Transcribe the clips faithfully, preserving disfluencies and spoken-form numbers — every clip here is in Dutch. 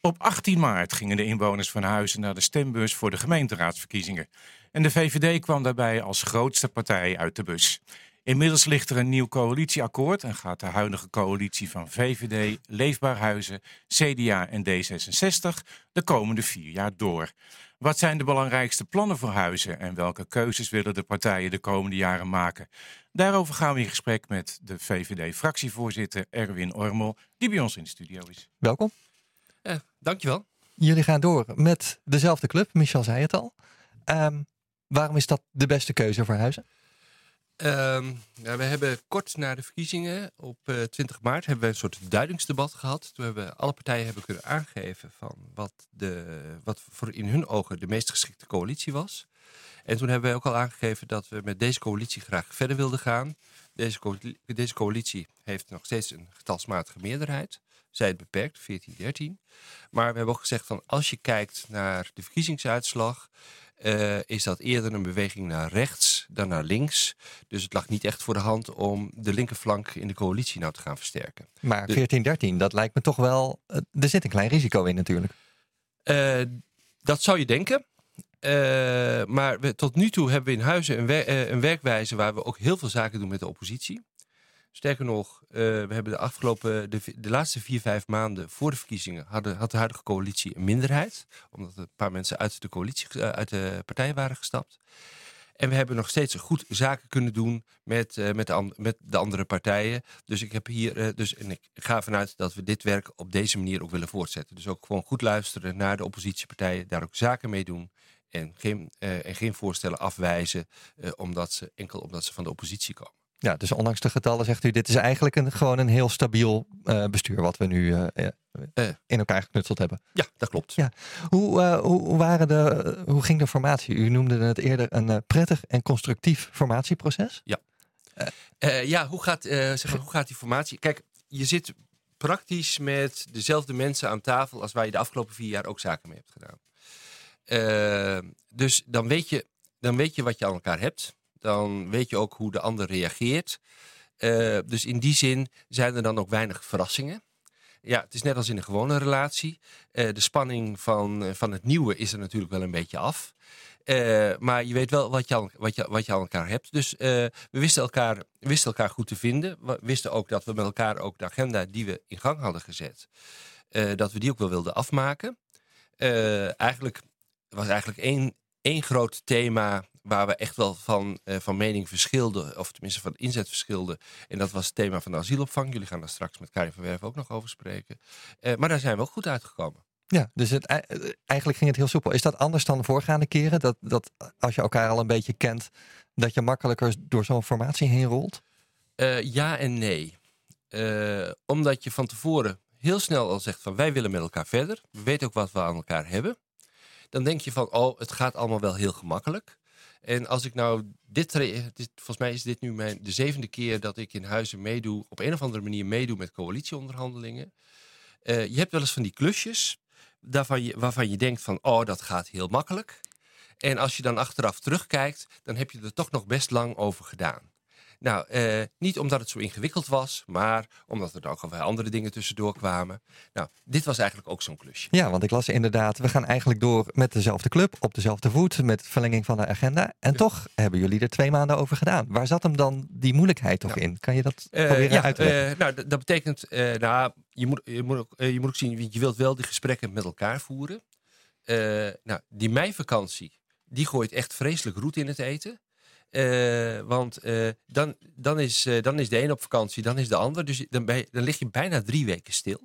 Op achttien maart gingen de inwoners van Huizen naar de stembus voor de gemeenteraadsverkiezingen. En de V V D kwam daarbij als grootste partij uit de bus. Inmiddels ligt er een nieuw coalitieakkoord en gaat de huidige coalitie van V V D, Leefbaar Huizen, C D A en D zesenzestig de komende vier jaar door. Wat zijn de belangrijkste plannen voor Huizen en welke keuzes willen de partijen de komende jaren maken? Daarover gaan we in gesprek met de V V D-fractievoorzitter Erwin Ormel, die bij ons in de studio is. Welkom. Uh, dankjewel. Jullie gaan door met dezelfde club, Michel zei het al. Um, waarom is dat de beste keuze voor Huizen? Um, nou, we hebben kort na de verkiezingen op uh, twintig maart hebben we een soort duidingsdebat gehad. Toen hebben alle partijen hebben kunnen aangeven van wat, de, wat voor in hun ogen de meest geschikte coalitie was. En toen hebben wij ook al aangegeven dat we met deze coalitie graag verder wilden gaan. Deze, co- deze coalitie heeft nog steeds een getalsmatige meerderheid. Zij het beperkt, veertien dertien. Maar we hebben ook gezegd van als je kijkt naar de verkiezingsuitslag, Uh, is dat eerder een beweging naar rechts dan naar links. Dus het lag niet echt voor de hand om de linkerflank in de coalitie nou te gaan versterken. Maar de, veertien dertien, dat lijkt me toch wel... Uh, er zit een klein risico in natuurlijk. Uh, dat zou je denken. Uh, maar we, tot nu toe hebben we in Huizen een, wer- uh, een werkwijze waar we ook heel veel zaken doen met de oppositie. Sterker nog, uh, we hebben de afgelopen, de, de laatste vier, vijf maanden voor de verkiezingen hadden, had de huidige coalitie een minderheid. Omdat een paar mensen uit de coalitie, uh, uit de partij waren gestapt. En we hebben nog steeds goed zaken kunnen doen met, uh, met, de, an- met de andere partijen. Dus ik heb hier, uh, dus, en ik ga ervan uit dat we dit werk op deze manier ook willen voortzetten. Dus ook gewoon goed luisteren naar de oppositiepartijen, daar ook zaken mee doen. En geen, uh, en geen voorstellen afwijzen, uh, omdat ze, enkel omdat ze van de oppositie komen. Ja, dus ondanks de getallen zegt u, dit is eigenlijk een, gewoon een heel stabiel uh, bestuur wat we nu uh, uh, in elkaar geknutseld hebben. Ja, dat klopt. Ja. Hoe, uh, hoe, waren de, uh, hoe ging de formatie? U noemde het eerder een uh, prettig en constructief formatieproces. Ja, uh, uh, ja hoe, gaat, uh, zeg maar, hoe gaat die formatie? Kijk, je zit praktisch met dezelfde mensen aan tafel als waar je de afgelopen vier jaar ook zaken mee hebt gedaan. Uh, dus dan weet je, dan weet je wat je aan elkaar hebt. Dan weet je ook hoe de ander reageert. Uh, dus in die zin zijn er dan ook weinig verrassingen. Ja, het is net als in een gewone relatie. Uh, de spanning van, uh, van het nieuwe is er natuurlijk wel een beetje af. Uh, maar je weet wel wat je, al, wat, je, wat je aan elkaar hebt. Dus uh, we wisten elkaar, wisten elkaar goed te vinden. We wisten ook dat we met elkaar ook de agenda die we in gang hadden gezet, Uh, dat we die ook wel wilden afmaken. Uh, eigenlijk was eigenlijk één, één groot thema waar we echt wel van, uh, van mening verschilden, of tenminste van inzet verschilden. En dat was het thema van de asielopvang. Jullie gaan daar straks met Karin van Werven ook nog over spreken. Uh, maar daar zijn we ook goed uitgekomen. Ja, dus het, eigenlijk ging het heel soepel. Is dat anders dan de voorgaande keren? Dat, dat als je elkaar al een beetje kent, dat je makkelijker door zo'n formatie heen rolt? Uh, ja en nee. Uh, omdat je van tevoren heel snel al zegt van wij willen met elkaar verder. We weten ook wat we aan elkaar hebben. Dan denk je van, oh, het gaat allemaal wel heel gemakkelijk. En als ik nou dit, dit volgens mij is dit nu mijn, de zevende keer dat ik in Huizen meedoe, op een of andere manier meedoe met coalitieonderhandelingen. Uh, je hebt wel eens van die klusjes daarvan je, waarvan je denkt van, oh, dat gaat heel makkelijk. En als je dan achteraf terugkijkt, dan heb je er toch nog best lang over gedaan. Nou, uh, niet omdat het zo ingewikkeld was, maar omdat er ook alweer andere dingen tussendoor kwamen. Nou, dit was eigenlijk ook zo'n klusje. Ja, want ik las inderdaad, we gaan eigenlijk door met dezelfde club, op dezelfde voet, met verlenging van de agenda. En ja. toch hebben jullie er twee maanden over gedaan. Waar zat hem dan die moeilijkheid toch nou, in? Kan je dat uh, proberen ja, uit te leggen? Uh, nou, dat, dat betekent, uh, nou, je moet, je, moet ook, uh, je moet ook zien, je wilt wel die gesprekken met elkaar voeren. Uh, nou, die meivakantie, die gooit echt vreselijk roet in het eten. Uh, want uh, dan, dan, is, uh, dan is de een op vakantie, dan is de ander. Dus dan, ben je, dan lig je bijna drie weken stil.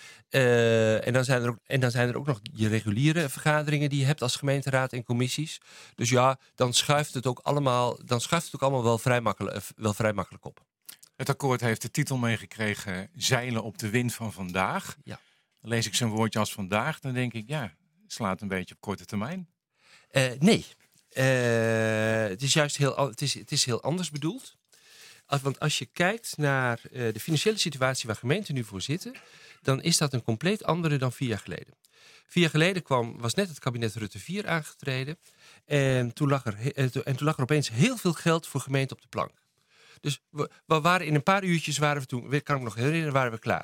Uh, en, dan zijn er ook, en dan zijn er ook nog je reguliere vergaderingen die je hebt als gemeenteraad en commissies. Dus ja, dan schuift het ook allemaal, dan schuift het ook allemaal wel vrij makkelijk, wel vrij makkelijk op. Het akkoord heeft de titel meegekregen Zeilen op de wind van vandaag. Ja. Dan lees ik zo'n woordje als vandaag, dan denk ik, ja, slaat een beetje op korte termijn. Uh, nee. Uh, het is juist heel, het is, het is heel anders bedoeld. Als, want als je kijkt naar uh, de financiële situatie waar gemeenten nu voor zitten, dan is dat een compleet andere dan vier jaar geleden. Vier jaar geleden kwam, was net het kabinet Rutte vier aangetreden. En toen, lag er, en toen lag er opeens heel veel geld voor gemeenten op de plank. Dus we, we waren in een paar uurtjes, waren we toen, kan ik me nog herinneren, waren we klaar.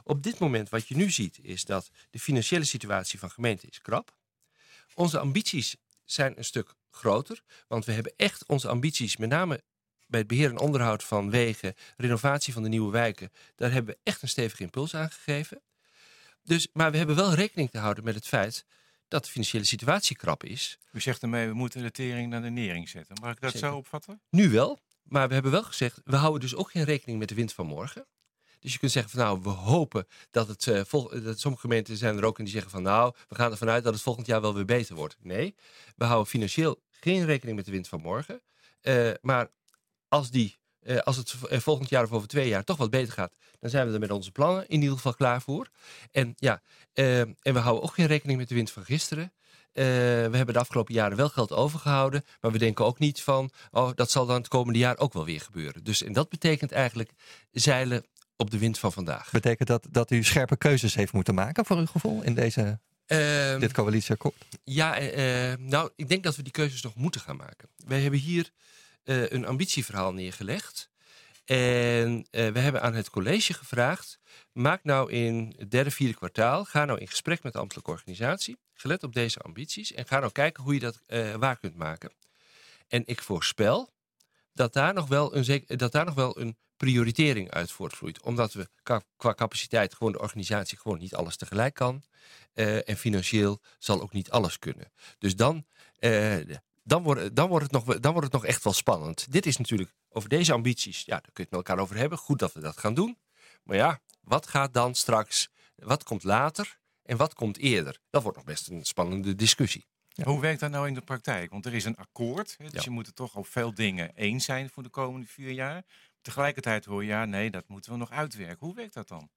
op dit moment wat je nu ziet is dat de financiële situatie van gemeenten is krap. Onze ambities zijn een stuk groter, want we hebben echt onze ambities, met name bij het beheer en onderhoud van wegen, renovatie van de nieuwe wijken, daar hebben we echt een stevige impuls aan gegeven. Dus, maar we hebben wel rekening te houden met het feit dat de financiële situatie krap is. U zegt ermee, we moeten de tering naar de nering zetten. Mag ik dat Zeker. zo opvatten? Nu wel, maar we hebben wel gezegd, we houden dus ook geen rekening met de wind van morgen. Dus je kunt zeggen van nou, we hopen dat het, uh, vol, dat sommige gemeenten zijn er ook en die zeggen van nou, we gaan ervan uit dat het volgend jaar wel weer beter wordt. Nee, we houden financieel geen rekening met de wind van morgen. Uh, maar als, die, uh, als het volgend jaar of over twee jaar toch wat beter gaat, dan zijn we er met onze plannen in ieder geval klaar voor. En ja, uh, en we houden ook geen rekening met de wind van gisteren. Uh, we hebben de afgelopen jaren wel geld overgehouden, maar we denken ook niet van, oh, dat zal dan het komende jaar ook wel weer gebeuren. Dus en dat betekent eigenlijk zeilen op de wind van vandaag. Betekent dat dat u scherpe keuzes heeft moeten maken voor uw gevoel in deze, uh, dit coalitieakkoord? Ja, uh, nou, ik denk dat we die keuzes nog moeten gaan maken. Wij hebben hier uh, een ambitieverhaal neergelegd. En uh, we hebben aan het college gevraagd, maak nou in het derde, vierde kwartaal, ga nou in gesprek met de ambtelijke organisatie, gelet op deze ambities, en ga nou kijken hoe je dat uh, waar kunt maken. En ik voorspel dat daar nog wel een, dat daar nog wel een prioritering uit voortvloeit. Omdat we qua capaciteit gewoon de organisatie gewoon niet alles tegelijk kan. Uh, en financieel zal ook niet alles kunnen. Dus dan, uh, dan, wordt, dan, wordt het nog, dan wordt het nog echt wel spannend. Dit is natuurlijk over deze ambities. Ja, daar kun je het met elkaar over hebben. Goed dat we dat gaan doen. Maar ja, wat gaat dan straks? Wat komt later? En wat komt eerder? Dat wordt nog best een spannende discussie. Ja. Hoe werkt dat nou in de praktijk? Want er is een akkoord. Hè, dus ja. je moet er toch op veel dingen eens zijn voor de komende vier jaar. Tegelijkertijd hoor je, ja, nee, dat moeten we nog uitwerken. Hoe werkt dat dan?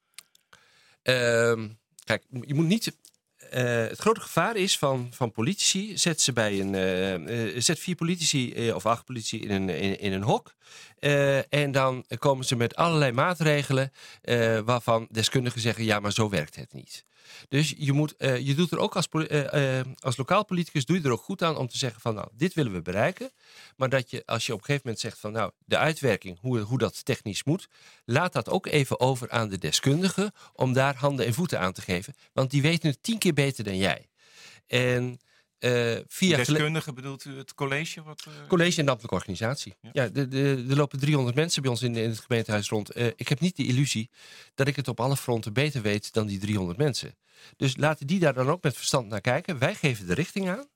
Uh, kijk, je moet niet... Uh, het grote gevaar is van, van politici, zet ze bij een, uh, uh, zet vier politici uh, of acht politici in een, in, in een hok. Uh, en dan komen ze met allerlei maatregelen uh, waarvan deskundigen zeggen, ja, maar zo werkt het niet. Dus je, moet, uh, je doet er ook als, uh, uh, als lokaal politicus doe je er ook goed aan om te zeggen van nou, dit willen we bereiken. Maar dat je, als je op een gegeven moment zegt van nou, de uitwerking, hoe, hoe dat technisch moet, laat dat ook even over aan de deskundigen om daar handen en voeten aan te geven. Want die weten het tien keer beter dan jij. En uh, via deskundige bedoelt u het college? Wat, uh... College en de ambtelijke organisatie. Ja, ja de, de, er lopen driehonderd mensen bij ons in, in het gemeentehuis rond. Uh, ik heb niet de illusie dat ik het op alle fronten beter weet dan die driehonderd mensen. Dus laten die daar dan ook met verstand naar kijken. Wij geven de richting aan.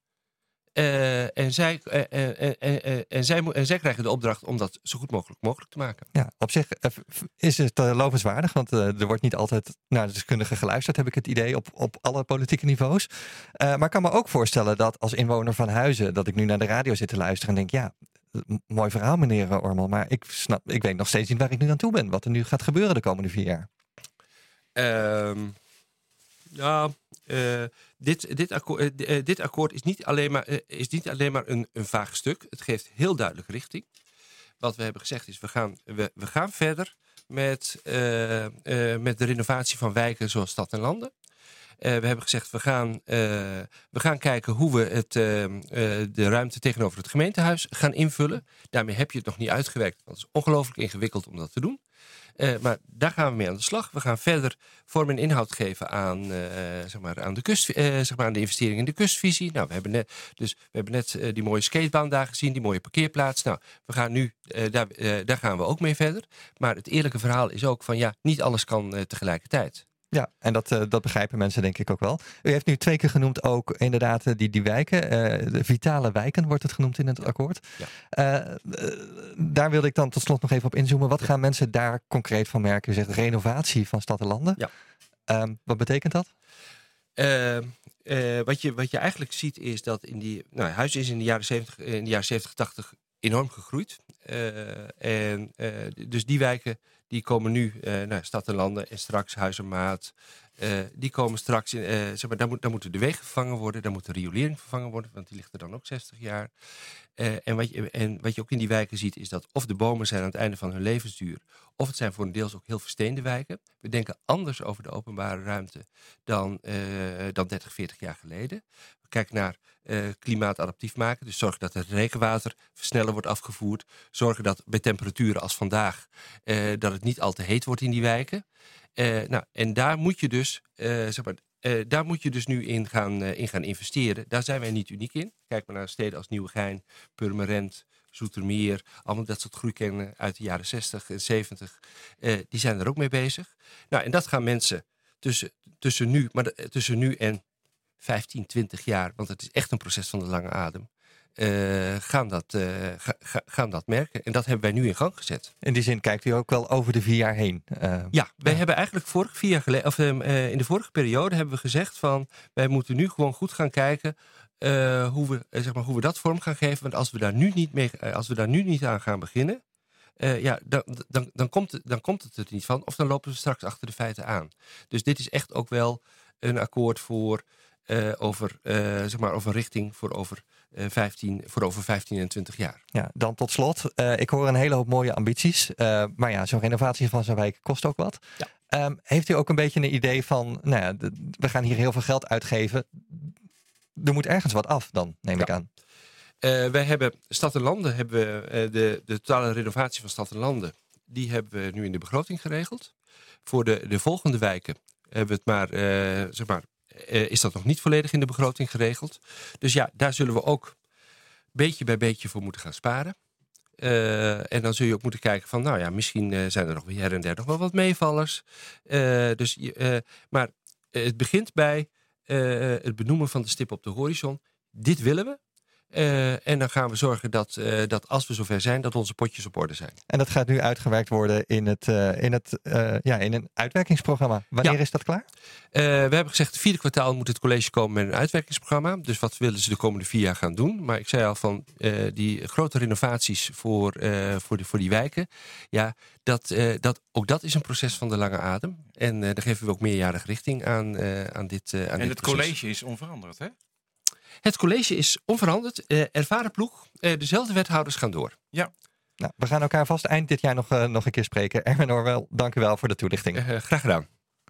Uh, en, zij, uh, uh, uh, uh, uh, en, zij, en zij krijgen de opdracht om dat zo goed mogelijk mogelijk te maken. Ja, op zich uh, is het uh, lovenswaardig, want uh, er wordt niet altijd naar de deskundigen geluisterd, heb ik het idee, op, op alle politieke niveaus. Uh, maar ik kan me ook voorstellen dat als inwoner van Huizen, dat ik nu naar de radio zit te luisteren en denk, ja, mooi verhaal meneer Ormel, maar ik, snap, ik weet nog steeds niet waar ik nu aan toe ben, wat er nu gaat gebeuren de komende vier jaar. Um... Ja, uh, dit, dit, akkoord, uh, dit akkoord is niet alleen maar, uh, is niet alleen maar een, een vaag stuk. Het geeft heel duidelijk richting. Wat we hebben gezegd is, we gaan, we, we gaan verder met, uh, uh, met de renovatie van wijken zoals stad en landen. Uh, we hebben gezegd, we gaan, uh, we gaan kijken hoe we het, uh, uh, de ruimte tegenover het gemeentehuis gaan invullen. Daarmee heb je het nog niet uitgewerkt, want het is ongelooflijk ingewikkeld om dat te doen. Uh, maar daar gaan we mee aan de slag. We gaan verder vorm en inhoud geven aan, uh, zeg maar, aan, de, kust, uh, zeg maar aan de investering in de kustvisie. Nou, we hebben net, dus we hebben net uh, die mooie skatebaan daar gezien, die mooie parkeerplaats. Nou, we gaan nu, uh, daar, uh, daar gaan we ook mee verder. Maar het eerlijke verhaal is ook van ja, niet alles kan uh, tegelijkertijd. Ja, en dat, uh, dat begrijpen mensen denk ik ook wel. U heeft nu twee keer genoemd ook inderdaad uh, die, die wijken. Uh, de vitale wijken wordt het genoemd in het akkoord. Ja. Uh, uh, daar wilde ik dan tot slot nog even op inzoomen. Wat ja. gaan mensen daar concreet van merken? U zegt renovatie van stad en landen. Ja. Um, wat betekent dat? Uh, uh, wat, je, wat je eigenlijk ziet is dat in die... Nou, Huis is in de jaren zeventig, in de jaren zeventig, tachtig enorm gegroeid. Uh, en uh, dus die wijken die komen nu, uh, nou, stad en landen en straks Huis en Maat. Uh, die komen straks, in, uh, zeg maar, daar, moet, daar moeten de wegen vervangen worden. Daar moet de riolering vervangen worden, want die ligt er dan ook zestig jaar. Uh, en, wat je, en wat je ook in die wijken ziet is dat of de bomen zijn aan het einde van hun levensduur, of het zijn voor een deels ook heel versteende wijken. We denken anders over de openbare ruimte dan, uh, dan dertig, veertig jaar geleden. We kijken naar uh, klimaatadaptief maken. Dus zorgen dat het regenwater sneller wordt afgevoerd. Zorgen dat bij temperaturen als vandaag uh, dat het niet al te heet wordt in die wijken. Uh, nou, en daar moet je dus, uh, zeg maar, uh, daar moet je dus nu in gaan, uh, in gaan investeren. Daar zijn wij niet uniek in. Kijk maar naar steden als Nieuwegein, Purmerend, Zoetermeer. Allemaal dat soort groeikennen uit de jaren zestig en zeventig. Uh, die zijn er ook mee bezig. Nou, en dat gaan mensen tussen, tussen, nu, maar de, tussen nu en vijftien, twintig jaar. Want het is echt een proces van de lange adem. Uh, gaan, dat, uh, ga, ga, gaan dat merken. En dat hebben wij nu in gang gezet. In die zin kijkt u ook wel over de vier jaar heen. Uh, ja, wij ja. hebben eigenlijk vorig vier jaar geleden, of uh, in de vorige periode hebben we gezegd van wij moeten nu gewoon goed gaan kijken uh, hoe, we, uh, zeg maar, hoe we dat vorm gaan geven. Want als we daar nu niet, mee, uh, als we daar nu niet aan gaan beginnen, uh, ja, dan, dan, dan, komt het, dan komt het er niet van. Of dan lopen we straks achter de feiten aan. Dus dit is echt ook wel een akkoord voor uh, over, uh, zeg maar, over een richting voor over Uh, vijftien, voor over vijftien en twintig jaar. Ja, dan tot slot. Uh, ik hoor een hele hoop mooie ambities. Uh, maar ja, zo'n renovatie van zo'n wijk kost ook wat. Ja. Um, heeft u ook een beetje een idee van, nou ja, de, we gaan hier heel veel geld uitgeven. Er moet ergens wat af dan, neem ja. ik aan. Uh, wij hebben, Stad en Landen, hebben we, uh, de, de totale renovatie van Stad en Landen, die hebben we nu in de begroting geregeld. Voor de, de volgende wijken hebben we het maar, uh, zeg maar, Uh, is dat nog niet volledig in de begroting geregeld. Dus ja, daar zullen we ook beetje bij beetje voor moeten gaan sparen. Uh, en dan zul je ook moeten kijken van, nou ja, misschien uh, zijn er nog weer her en der nog wel wat meevallers. Uh, dus, uh, maar uh, het begint bij uh, het benoemen van de stip op de horizon. Dit willen we. Uh, en dan gaan we zorgen dat, uh, dat als we zover zijn, dat onze potjes op orde zijn. En dat gaat nu uitgewerkt worden in, het, uh, in, het, uh, ja, in een uitwerkingsprogramma. Wanneer ja. is dat klaar? Uh, we hebben gezegd, het vierde kwartaal moet het college komen met een uitwerkingsprogramma. Dus wat willen ze de komende vier jaar gaan doen? Maar ik zei al van, uh, die grote renovaties voor, uh, voor, die, voor die wijken. Ja, dat, uh, dat, ook dat is een proces van de lange adem. En uh, daar geven we ook meerjarige richting aan, uh, aan dit uh, aan En dit het proces. College is onveranderd, hè? Het college is onveranderd. Uh, ervaren ploeg. Uh, dezelfde wethouders gaan door. Ja. Nou, we gaan elkaar vast eind dit jaar nog, uh, nog een keer spreken. Erwin Orwell, dank u wel voor de toelichting. Uh, graag gedaan.